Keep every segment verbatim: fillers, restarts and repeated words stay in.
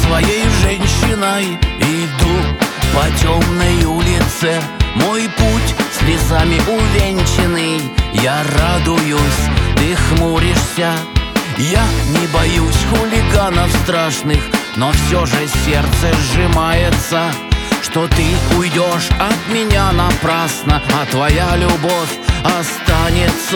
своей женщиной иду по темной улице. Мой путь слезами увенчанный. Я радуюсь, ты хмуришься. Я не боюсь хулиганов страшных, но все же сердце сжимается, что ты уйдешь от меня напрасно, а твоя любовь останется.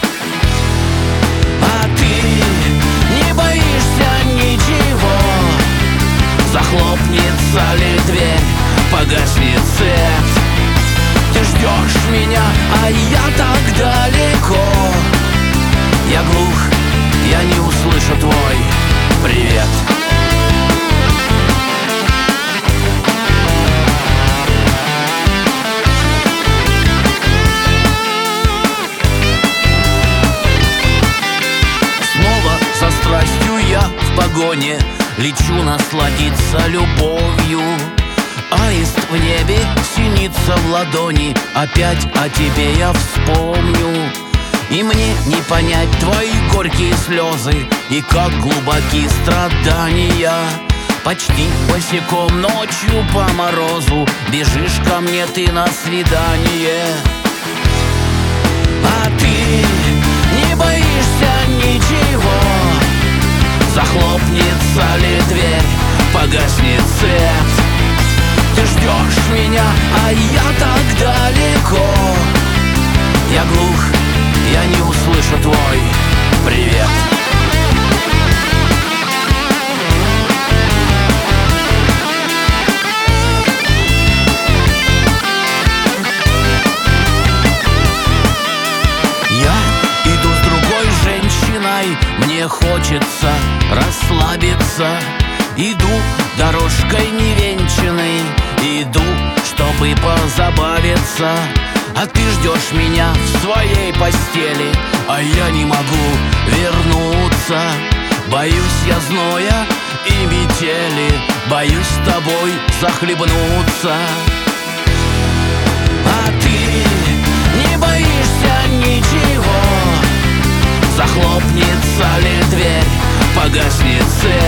А ты не боишься ничего? Захлопнется ли дверь, погаснет свет? Ты ждешь меня, а я так далеко. Я глух, я не услышу твой привет. Снова со страстью я в погоне лечу насладиться любовью. Аист в небе синится в ладони. Опять о тебе я вспомню. И мне не понять твои горькие слезы и как глубоки страдания. Почти босиком ночью по морозу бежишь ко мне ты на свидание. А ты не боишься ничего? Захлопнется ли дверь, погаснет свет? Ты ждешь меня, а я так далеко. Я глух, я не услышу твой привет. Я иду с другой женщиной, мне хочется расслабиться. Иду дорожкой невенчанной, иду, чтобы позабавиться. А ты ждешь меня в своей постели, а я не могу вернуться. Боюсь я зноя и метели, боюсь с тобой захлебнуться. А ты не боишься ничего? Захлопнется ли дверь, погаснет свет?